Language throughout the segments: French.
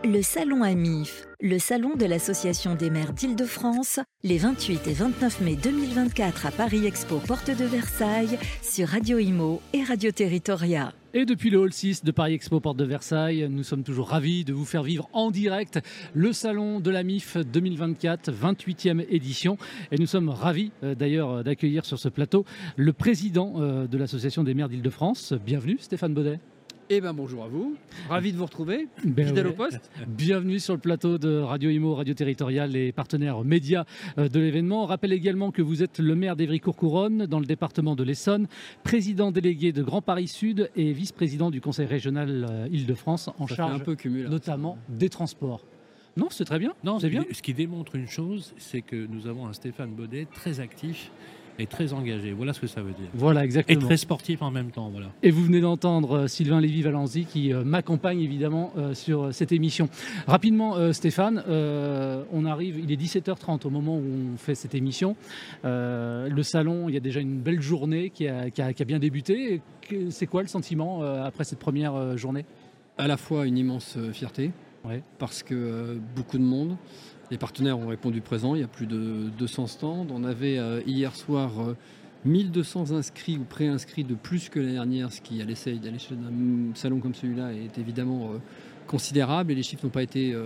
Le Salon AMIF, le salon de l'Association des maires d'Île-de-France, les 28 et 29 mai 2024 à Paris Expo, porte de Versailles, sur Radio Imo et Radio Territoria. Et depuis le Hall 6 de Paris Expo, porte de Versailles, nous sommes toujours ravis de vous faire vivre en direct le salon de l'AMIF 2024, 28e édition. Et nous sommes ravis d'ailleurs d'accueillir sur ce plateau le président de l'Association des maires d'Île-de-France. Bienvenue Stéphane Baudet. Eh bien bonjour à vous, ravi de vous retrouver, fidèle au poste. Bienvenue sur le plateau de Radio Imo, Radio Territorial, les partenaires médias de l'événement. On rappelle également que vous êtes le maire d'Évry-Courcouronnes dans le département de l'Essonne, président délégué de Grand Paris Sud et vice-président du conseil régional Île-de-France en charge notamment des transports. Non, c'est très bien. Non, c'est bien. Ce qui démontre une chose, c'est que nous avons un Stéphane Baudet très actif et très engagé. Voilà ce que ça veut dire. Voilà, exactement. Et très sportif en même temps. Voilà. Et vous venez d'entendre Sylvain Lévy-Valenzy qui m'accompagne évidemment sur cette émission. Rapidement, Stéphane, on arrive, il est 17h30 au moment où on fait cette émission. Le salon, il y a déjà une belle journée qui a bien débuté. C'est quoi le sentiment après cette première journée ? À la fois une immense fierté, parce que beaucoup de monde. Les partenaires ont répondu présent, il y a plus de 200 stands. On avait hier soir 1200 inscrits ou pré-inscrits de plus que l'année dernière, ce qui à l'échelle d'un salon comme celui-là est évidemment considérable. Et les chiffres n'ont pas été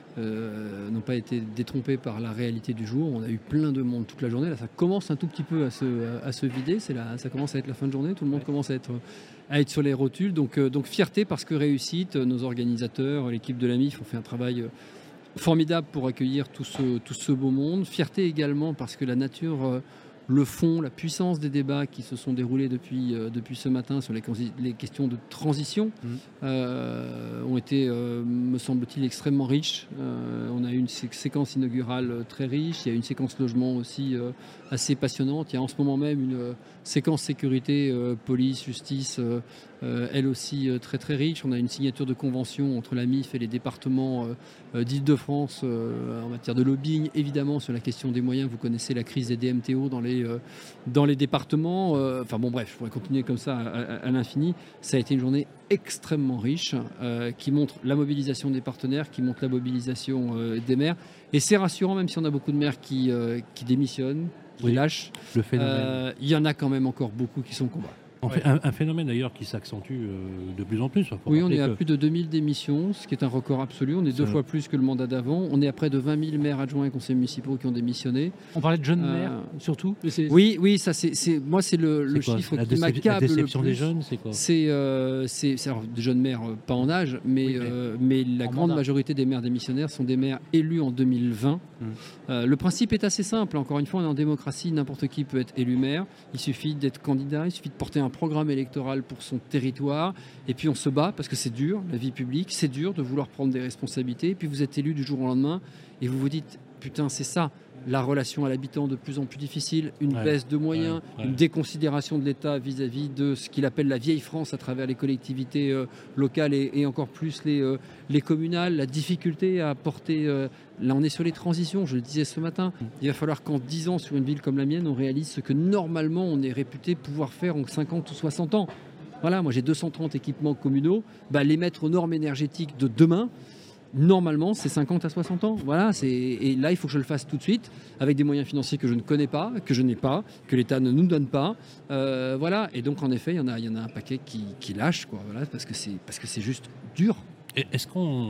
détrompés par la réalité du jour. On a eu plein de monde toute la journée. Là, ça commence un tout petit peu à se vider. Ça commence à être la fin de journée. Tout le monde commence à être sur les rotules. Donc fierté parce que réussite. Nos organisateurs, l'équipe de l'AMIF ont fait un travail formidable pour accueillir tout ce beau monde. Fierté également parce que la nature, le fond, la puissance des débats qui se sont déroulés depuis ce matin sur les questions de transition ont été, me semble-t-il, extrêmement riches. On a eu une séquence inaugurale très riche, il y a une séquence logement aussi assez passionnante. Il y a en ce moment même une séquence sécurité, police, justice, elle aussi très très riche. On a une signature de convention entre la MIF et les départements d'Île-de-France en matière de lobbying, évidemment sur la question des moyens. Vous connaissez la crise des DMTO dans les départements. Enfin bon bref, je pourrais continuer comme ça à l'infini. Ça a été une journée extrêmement riche qui montre la mobilisation des partenaires, qui montre la mobilisation des maires. Et c'est rassurant, même si on a beaucoup de maires qui démissionnent, qui lâchent. Le phénomène. Il y en a quand même encore beaucoup qui sont au combat. Un phénomène d'ailleurs qui s'accentue de plus en plus. Oui, on est à plus de 2000 démissions, ce qui est un record absolu. On est 2 fois plus que le mandat d'avant. On est à près de 20 000 maires adjoints et conseillers municipaux qui ont démissionné. On parlait de jeunes maires, surtout. Oui, ça moi c'est le chiffre qui m'accable. La déception le plus. Des jeunes, c'est quoi ? C'est alors, des jeunes maires pas en âge, mais la grande majorité des maires démissionnaires sont des maires élus en 2020. Le principe est assez simple. Encore une fois, on est en démocratie, n'importe qui peut être élu maire. Il suffit d'être candidat, il suffit de porter un programme électoral pour son territoire, et puis on se bat parce que c'est dur, la vie publique, c'est dur de vouloir prendre des responsabilités, et puis vous êtes élu du jour au lendemain, et vous vous dites, putain, c'est ça, la relation à l'habitant de plus en plus difficile, une baisse de moyens, une déconsidération de l'État vis-à-vis de ce qu'il appelle la vieille France à travers les collectivités locales et encore plus les communales, la difficulté à porter... Là, on est sur les transitions, je le disais ce matin. Il va falloir qu'en 10 ans, sur une ville comme la mienne, on réalise ce que normalement on est réputé pouvoir faire en 50 ou 60 ans. Voilà, moi j'ai 230 équipements communaux. Les mettre aux normes énergétiques de demain, normalement, c'est 50 à 60 ans. Voilà, et là, il faut que je le fasse tout de suite, avec des moyens financiers que je ne connais pas, que je n'ai pas, que l'État ne nous donne pas. Voilà, et donc en effet, il y en a un paquet qui lâche, quoi. Voilà, parce que c'est juste dur. Est-ce qu'on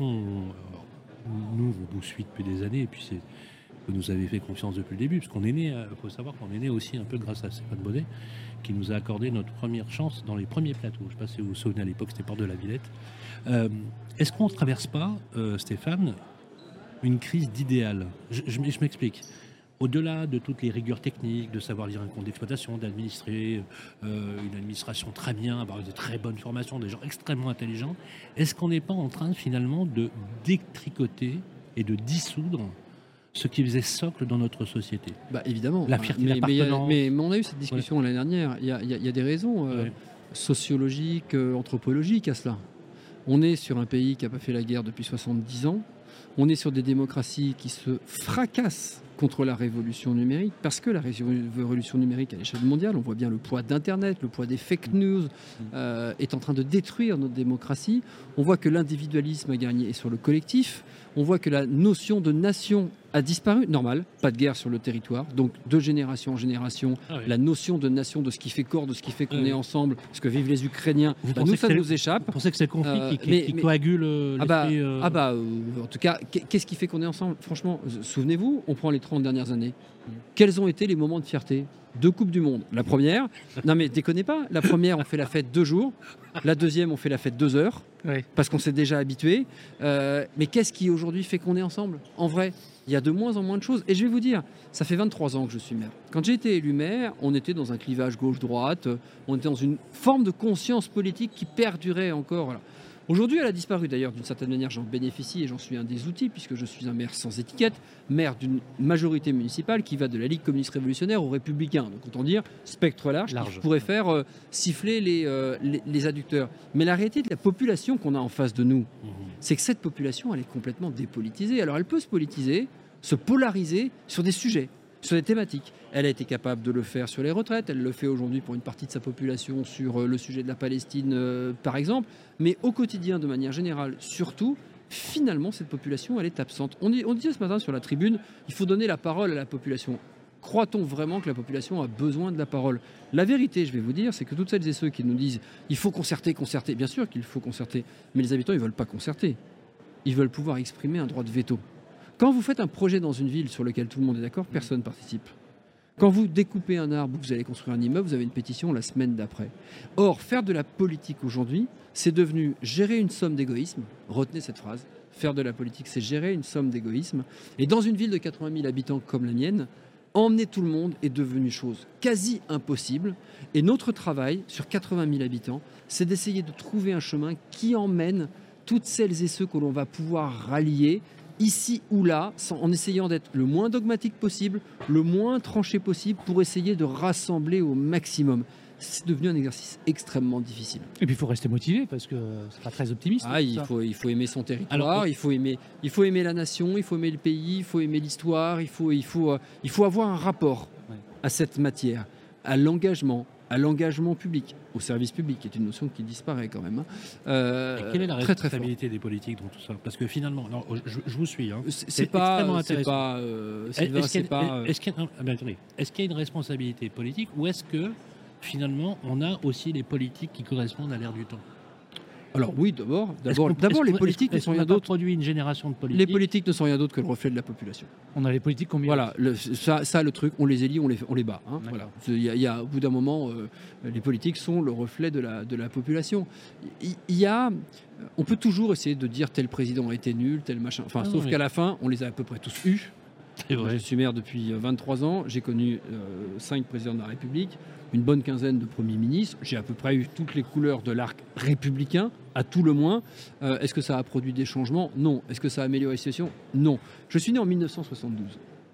nous, on vous suit depuis des années, et puis vous nous avez fait confiance depuis le début, parce qu'on est né, il faut savoir qu'on est né aussi un peu grâce à Stéphane Baudet, qui nous a accordé notre première chance dans les premiers plateaux. Je ne sais pas si vous vous souvenez, à l'époque, c'était Porte de la Villette. Est-ce qu'on ne traverse pas, Stéphane, une crise d'idéal ? Je m'explique. Au-delà de toutes les rigueurs techniques, de savoir lire un compte d'exploitation, d'administrer une administration très bien, avoir de très bonnes formations, des gens extrêmement intelligents, est-ce qu'on n'est pas en train finalement de détricoter et de dissoudre ce qui faisait socle dans notre société ? Évidemment. La fierté d'appartenance. Mais on a eu cette discussion l'année dernière. Il y a des raisons sociologiques, anthropologiques à cela. On est sur un pays qui n'a pas fait la guerre depuis 70 ans. On est sur des démocraties qui se fracassent contre la révolution numérique, parce que la révolution numérique à l'échelle mondiale, on voit bien le poids d'Internet, le poids des fake news est en train de détruire notre démocratie. On voit que l'individualisme a gagné sur le collectif. On voit que la notion de nation a disparu. Normal, pas de guerre sur le territoire. Donc, de génération en génération, la notion de nation, de ce qui fait corps, de ce qui fait qu'on est ensemble, ce que vivent les Ukrainiens, nous, ça nous échappe. Vous pensez que c'est le conflit qui coagule l'esprit en tout cas, qu'est-ce qui fait qu'on est ensemble? Franchement, souvenez-vous, on prend les 30 dernières années. Quels ont été les moments de fierté? 2 Coupes du Monde. La première, non mais déconnez pas, la première, on fait la fête 2 jours. La deuxième, on fait la fête 2 heures. Parce qu'on s'est déjà habitué. Mais qu'est-ce qui aujourd'hui fait qu'on est ensemble? En vrai, il y a de moins en moins de choses. Et je vais vous dire, ça fait 23 ans que je suis maire. Quand j'ai été élu maire, on était dans un clivage gauche-droite. On était dans une forme de conscience politique qui perdurait encore. Voilà. Aujourd'hui, elle a disparu d'ailleurs, d'une certaine manière, j'en bénéficie et j'en suis un des outils, puisque je suis un maire sans étiquette, maire d'une majorité municipale qui va de la Ligue communiste révolutionnaire aux Républicains. Donc autant dire, spectre large. Qui pourrait faire siffler les adducteurs. Mais la réalité de la population qu'on a en face de nous, c'est que cette population, elle est complètement dépolitisée. Alors elle peut se politiser, se polariser sur des sujets, sur des thématiques. Elle a été capable de le faire sur les retraites, elle le fait aujourd'hui pour une partie de sa population sur le sujet de la Palestine, par exemple. Mais au quotidien, de manière générale, surtout, finalement, cette population, elle est absente. On disait ce matin sur la tribune, il faut donner la parole à la population. Croit-on vraiment que la population a besoin de la parole? La vérité, je vais vous dire, c'est que toutes celles et ceux qui nous disent il faut concerter, bien sûr qu'il faut concerter, mais les habitants, ils ne veulent pas concerter. Ils veulent pouvoir exprimer un droit de veto. Quand vous faites un projet dans une ville sur lequel tout le monde est d'accord, personne ne participe. Quand vous découpez un arbre, vous allez construire un immeuble, vous avez une pétition la semaine d'après. Or, faire de la politique aujourd'hui, c'est devenu gérer une somme d'égoïsme. Retenez cette phrase. Faire de la politique, c'est gérer une somme d'égoïsme. Et dans une ville de 80 000 habitants comme la mienne, emmener tout le monde est devenu chose quasi impossible. Et notre travail, sur 80 000 habitants, c'est d'essayer de trouver un chemin qui emmène toutes celles et ceux que l'on va pouvoir rallier ici ou là, en essayant d'être le moins dogmatique possible, le moins tranché possible, pour essayer de rassembler au maximum. C'est devenu un exercice extrêmement difficile. Et puis il faut rester motivé, parce que c'est pas très optimiste. Il faut aimer son territoire, il faut aimer la nation, il faut aimer le pays, il faut aimer l'histoire, il faut avoir un rapport à cette matière, à l'engagement public, au service public, qui est une notion qui disparaît quand même. Quelle est la responsabilité des politiques dans tout ça? Parce que finalement, je vous suis. C'est extrêmement intéressant. Est-ce qu'il y a une responsabilité politique, ou est-ce que finalement on a aussi les politiques qui correspondent à l'ère du temps? Alors oui, d'abord, les politiques ne sont rien d'autre. Produit une génération de politiques. Les politiques ne sont rien d'autre que le reflet de la population. On a les politiques combien? Voilà, ça le truc, on les élit, on les bat. Voilà. Au bout d'un moment, les politiques sont le reflet de la population. On peut toujours essayer de dire tel président a été nul, tel machin. Sauf qu'à la fin, on les a à peu près tous eus. Je suis maire depuis 23 ans, j'ai connu 5 présidents de la République, une bonne quinzaine de premiers ministres, j'ai à peu près eu toutes les couleurs de l'arc républicain, à tout le moins. Est-ce que ça a produit des changements? Non. Est-ce que ça a amélioré la situation? Non. Je suis né en 1972,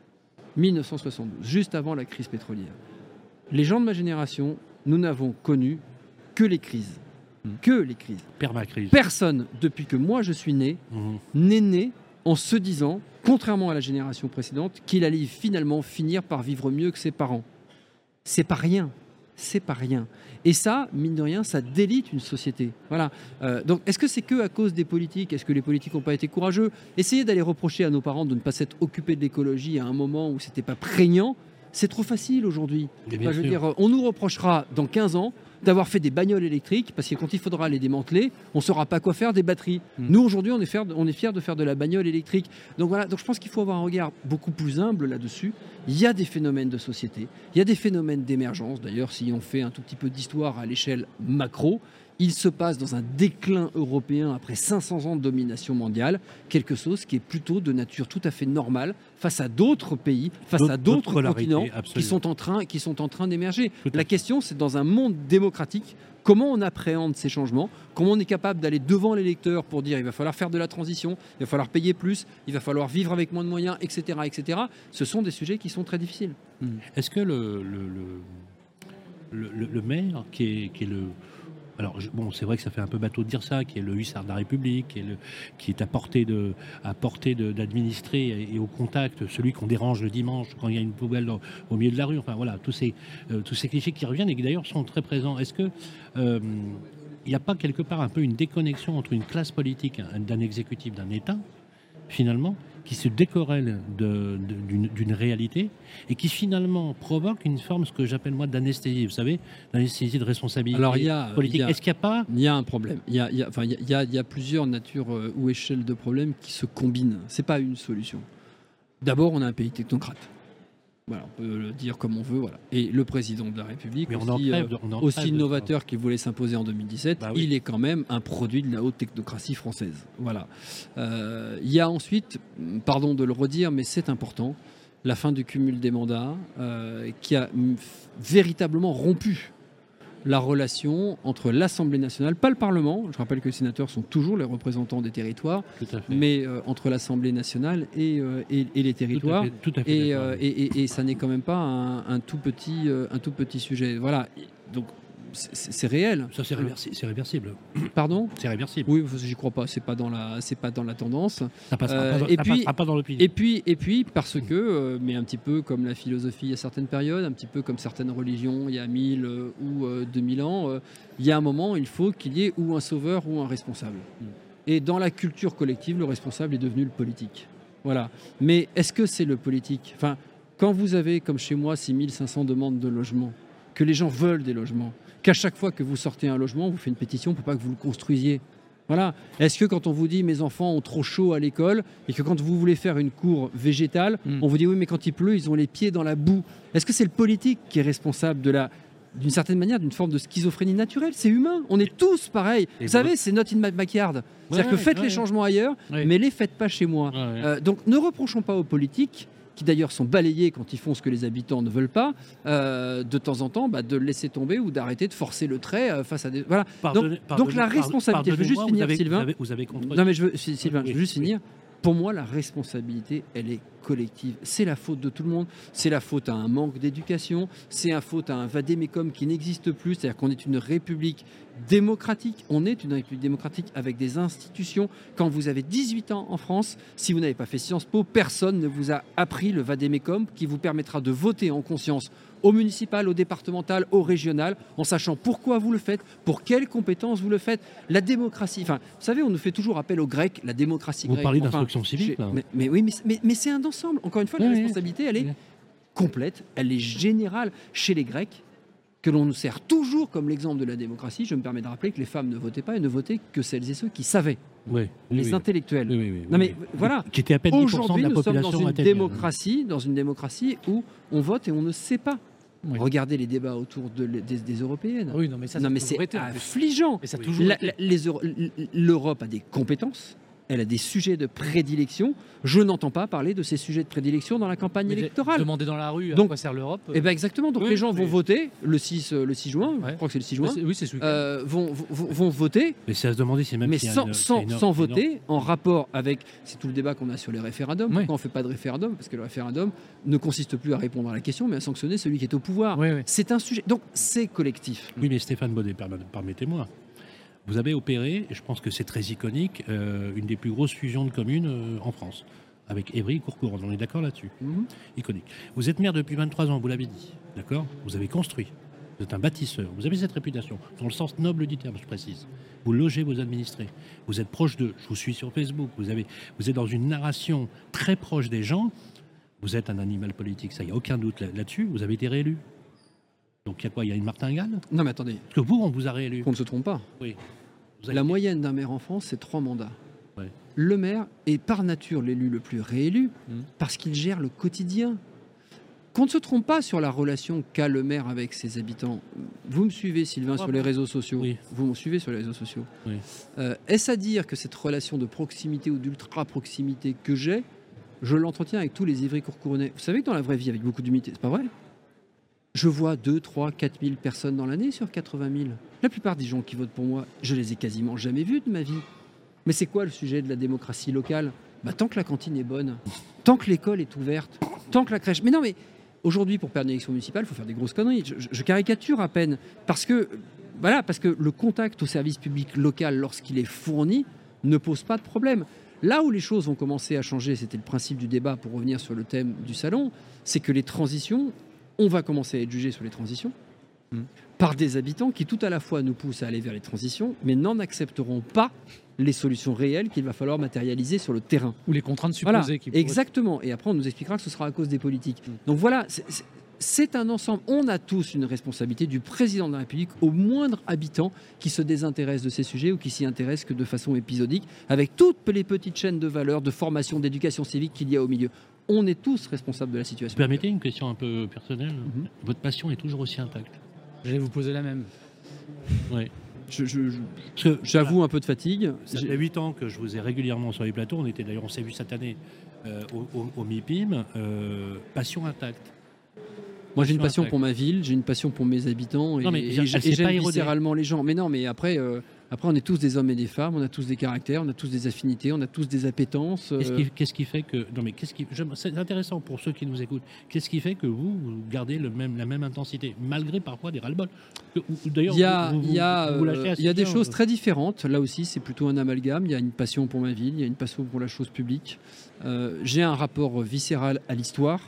juste avant la crise pétrolière. Les gens de ma génération, nous n'avons connu que les crises. Permacrise. Personne, depuis que moi je suis né, n'est né en se disant, contrairement à la génération précédente, qu'il allait finalement finir par vivre mieux que ses parents. C'est pas rien. Et ça, mine de rien, ça délite une société. Voilà. Donc, est-ce que c'est que à cause des politiques? Est-ce que les politiques n'ont pas été courageux? Essayez d'aller reprocher à nos parents de ne pas s'être occupés de l'écologie à un moment où c'était pas prégnant. C'est trop facile aujourd'hui. On nous reprochera dans 15 ans d'avoir fait des bagnoles électriques, parce que quand il faudra les démanteler, on ne saura pas quoi faire des batteries. Nous, aujourd'hui, on est fiers de faire de la bagnole électrique. Donc voilà, je pense qu'il faut avoir un regard beaucoup plus humble là-dessus. Il y a des phénomènes de société, il y a des phénomènes d'émergence. D'ailleurs, si on fait un tout petit peu d'histoire à l'échelle macro, il se passe dans un déclin européen après 500 ans de domination mondiale, quelque chose qui est plutôt de nature tout à fait normale face à d'autres pays, face à d'autres continents qui sont en train d'émerger. La question, c'est dans un monde démocratique, comment on appréhende ces changements, comment on est capable d'aller devant l'électeur pour dire il va falloir faire de la transition, il va falloir payer plus, il va falloir vivre avec moins de moyens, etc. etc. Ce sont des sujets qui sont très difficiles. Est-ce que le maire qui est Alors, c'est vrai que ça fait un peu bateau de dire ça, qui est le hussard de la République, qui est à portée d'administrer et au contact, celui qu'on dérange le dimanche quand il y a une poubelle au milieu de la rue. Enfin voilà, tous ces clichés qui reviennent et qui d'ailleurs sont très présents. Est-ce que il n'y a pas quelque part un peu une déconnexion entre une classe politique, d'un exécutif, d'un État, finalement, qui se décorrèle d'une réalité et qui finalement provoque une forme, ce que j'appelle moi d'anesthésie, vous savez, d'anesthésie de responsabilité politique. Est-ce qu'il n'y a pas... Il y a un problème. Il y a plusieurs natures ou échelles de problèmes qui se combinent. Ce n'est pas une solution. D'abord, on a un pays technocrate. Voilà, on peut le dire comme on veut. Voilà. Et le président de la République, aussi innovateur qu'il voulait s'imposer en 2017, il est quand même un produit de la haute technocratie française. Voilà. Il y a ensuite, pardon de le redire, mais c'est important, la fin du cumul des mandats qui a véritablement rompu la relation entre l'Assemblée nationale, pas le Parlement, je rappelle que les sénateurs sont toujours les représentants des territoires, mais entre l'Assemblée nationale et les territoires, et ça n'est quand même pas un tout petit sujet. Voilà, donc c'est réel. Ça, c'est réversible. Pardon ? C'est réversible. Oui, j'y crois pas. C'est pas dans la tendance. Ça passera pas dans l'opinion. Et puis parce que, mais un petit peu comme la philosophie à certaines périodes, un petit peu comme certaines religions il y a 1000 ou 2000 ans, il y a un moment, il faut qu'il y ait ou un sauveur ou un responsable. Et dans la culture collective, le responsable est devenu le politique. Voilà. Mais est-ce que c'est le politique ? Enfin, quand vous avez, comme chez moi, 6500 demandes de logement, que les gens veulent des logements, qu'à chaque fois que vous sortez un logement, vous faites une pétition pour pas que vous le construisiez. Voilà. Est-ce que quand on vous dit mes enfants ont trop chaud à l'école et que quand vous voulez faire une cour végétale, on vous dit oui mais quand il pleut ils ont les pieds dans la boue. Est-ce que c'est le politique qui est responsable d'une certaine manière d'une forme de schizophrénie naturelle ? C'est humain. On est tous pareils. Vous savez, c'est not in my backyard. C'est-à-dire que faites les changements ailleurs, mais les faites pas chez moi. Donc ne reprochons pas aux politiques, qui d'ailleurs sont balayés quand ils font ce que les habitants ne veulent pas, de temps en temps, de le laisser tomber ou d'arrêter de forcer le trait face à des... Voilà. Donc la responsabilité, je veux juste finir, Sylvain. Vous avez non mais Sylvain, je veux juste finir. Pour moi, la responsabilité, elle est collective. C'est la faute de tout le monde. C'est la faute à un manque d'éducation. C'est la faute à un vade-mecum qui n'existe plus. C'est-à-dire qu'on est une république démocratique. On est une république démocratique avec des institutions. Quand vous avez 18 ans en France, si vous n'avez pas fait Sciences Po, personne ne vous a appris le vade-mecum qui vous permettra de voter en conscience au municipal, au départemental, au régional, en sachant pourquoi vous le faites, pour quelles compétences vous le faites. La démocratie, vous savez, on nous fait toujours appel aux Grecs, la démocratie grecque. Vous parlez d'instruction civique, là. Mais oui, mais c'est un ensemble. Encore une fois, la responsabilité, elle est complète, elle est générale. Chez les Grecs, que l'on nous sert toujours comme l'exemple de la démocratie, je me permets de rappeler que les femmes ne votaient pas et ne votaient que celles et ceux qui savaient. Les intellectuels. Voilà. Qui était à peine 10% Aujourd'hui, de la nous sommes population dans une démocratie où on vote et on ne sait pas. Regardez les débats autour des européennes. Oui, non, mais ça, c'est affligeant. Et ça a toujours L'Europe a des compétences. Elle a des sujets de prédilection. Je n'entends pas parler de ces sujets de prédilection dans la campagne électorale. Demander dans la rue à quoi sert l'Europe. Exactement. Donc les gens vont voter le 6 juin. Je crois que c'est le 6 juin. Oui, c'est ce week-end. Vont voter. Mais c'est à se demander si même mais sans voter, en rapport avec... C'est tout le débat qu'on a sur les référendums. Pourquoi on ne fait pas de référendum ? Parce que le référendum ne consiste plus à répondre à la question, mais à sanctionner celui qui est au pouvoir. C'est un sujet... Donc c'est collectif. Oui, mais Stéphane Baudet, permettez-moi. Vous avez opéré, et je pense que c'est très iconique, une des plus grosses fusions de communes en France, avec Évry et Courcouronnes. On est d'accord là-dessus. Iconique. Vous êtes maire depuis 23 ans, vous l'avez dit, d'accord ? Vous avez construit. Vous êtes un bâtisseur. Vous avez cette réputation, dans le sens noble du terme, je précise. Vous logez vos administrés. Vous êtes proche d'eux. Je vous suis sur Facebook. Vous êtes dans une narration très proche des gens. Vous êtes un animal politique, ça, il n'y a aucun doute là-dessus. Vous avez été réélu. Donc il y a quoi ? Il y a une martingale ? Non mais attendez. Parce que vous, on vous a réélu. On ne se trompe pas. Oui. La moyenne d'un maire en France, c'est 3 mandats. Le maire est par nature l'élu le plus réélu parce qu'il gère le quotidien. Qu'on ne se trompe pas sur la relation qu'a le maire avec ses habitants. Vous me suivez, Sylvain, sur les réseaux sociaux. Vous me suivez sur les réseaux sociaux. Est-ce à dire que cette relation de proximité ou d'ultra-proximité que j'ai, je l'entretiens avec tous les Ivry-Courcouronnais ? Vous savez que dans la vraie vie, avec beaucoup d'humilité, c'est pas vrai ? Je vois 2, 3, 4 000 personnes dans l'année sur 80 000. La plupart des gens qui votent pour moi, je les ai quasiment jamais vus de ma vie. Mais c'est quoi le sujet de la démocratie locale ? Tant que la cantine est bonne, tant que l'école est ouverte, tant que la crèche... Mais aujourd'hui, pour perdre une élection municipale, il faut faire des grosses conneries. Je caricature à peine. Parce que voilà, parce que le contact au service public local, lorsqu'il est fourni, ne pose pas de problème. Là où les choses vont commencer à changer, c'était le principe du débat pour revenir sur le thème du salon, c'est que les transitions, on va commencer à être jugé sur les transitions par des habitants qui tout à la fois nous poussent à aller vers les transitions, mais n'en accepteront pas les solutions réelles qu'il va falloir matérialiser sur le terrain. Ou les contraintes supposées. Voilà, qui pourraient- exactement. Et après, on nous expliquera que ce sera à cause des politiques. Donc voilà, c'est un ensemble. On a tous une responsabilité du président de la République au moindre habitant qui se désintéresse de ces sujets ou qui s'y intéresse que de façon épisodique, avec toutes les petites chaînes de valeurs, de formation, d'éducation civique qu'il y a au milieu. On est tous responsables de la situation. Vous permettez une question un peu personnelle? Votre passion est toujours aussi intacte? J'allais vous poser la même. Oui. J'avoue un peu de fatigue. Ça fait 8 ans que je vous ai régulièrement sur les plateaux. On s'est vu cette année au MIPIM. Passion intacte. Moi, j'ai une passion pour ma ville, j'ai une passion pour mes habitants Non, mais et elle s'est pas j'aime érodée. viscéralement les gens. Mais non, mais après, on est tous des hommes et des femmes, on a tous des caractères, on a tous des affinités, on a tous des appétences. Qu'est-ce qui fait que... Non, mais c'est intéressant pour ceux qui nous écoutent. Qu'est-ce qui fait que vous gardez la même intensité, malgré parfois des ras-le-bol? D'ailleurs, Il y a des choses très... très différentes. Là aussi, c'est plutôt un amalgame. Il y a une passion pour ma ville, il y a une passion pour la chose publique. J'ai un rapport viscéral à l'histoire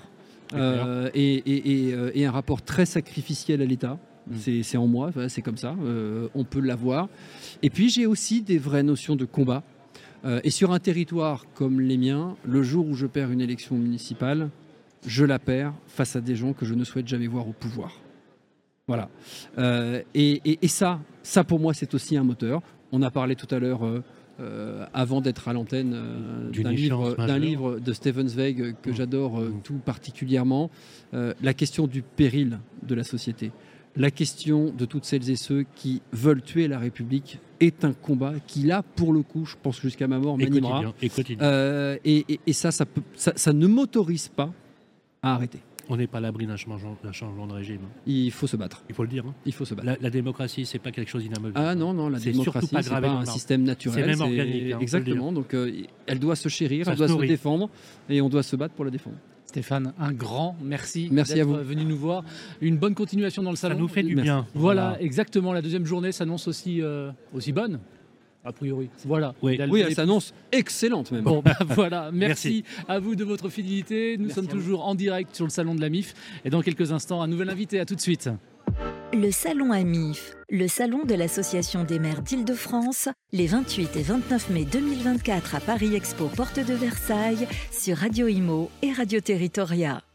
et un rapport très sacrificiel à l'État. C'est en moi, voilà, c'est comme ça, on peut l'avoir. Et puis j'ai aussi des vraies notions de combat. Et sur un territoire comme les miens, le jour où je perds une élection municipale, je la perds face à des gens que je ne souhaite jamais voir au pouvoir. Voilà. Et ça pour moi, c'est aussi un moteur. On a parlé tout à l'heure, avant d'être à l'antenne, d'un livre de Stefan Zweig que j'adore tout particulièrement, la question du péril de la société. La question de toutes celles et ceux qui veulent tuer la République est un combat qui, là, pour le coup, je pense jusqu'à ma mort, m'animera. Et quotidien. Et ça ne m'autorise pas à arrêter. On n'est pas à l'abri d'un changement de régime. Il faut se battre. Il faut le dire. Il faut se battre. La démocratie, c'est pas quelque chose d'inamovible. Ah non, la C'est démocratie, surtout pas c'est gravé pas dans un le marbre. système naturel. C'est même organique, on exactement. Donc, elle doit se chérir, Ça elle se doit se nourrit. défendre, et on doit se battre pour la défendre. Stéphane, un grand merci, Merci d'être à vous. venu nous voir. Une bonne continuation dans le Ça salon. nous fait du Merci. bien. Voilà, exactement. La deuxième journée s'annonce aussi bonne, a priori. Voilà. Oui. Oui, elle s'annonce excellente même. Bon, voilà. Merci à vous de votre fidélité. Nous sommes toujours en direct sur le salon de la MIF. Et dans quelques instants, un nouvel invité. À tout de suite. Le salon AMIF, le salon de l'Association des maires d'Île-de-France, les 28 et 29 mai 2024 à Paris Expo, porte de Versailles, sur Radio Imo et Radio Territoria.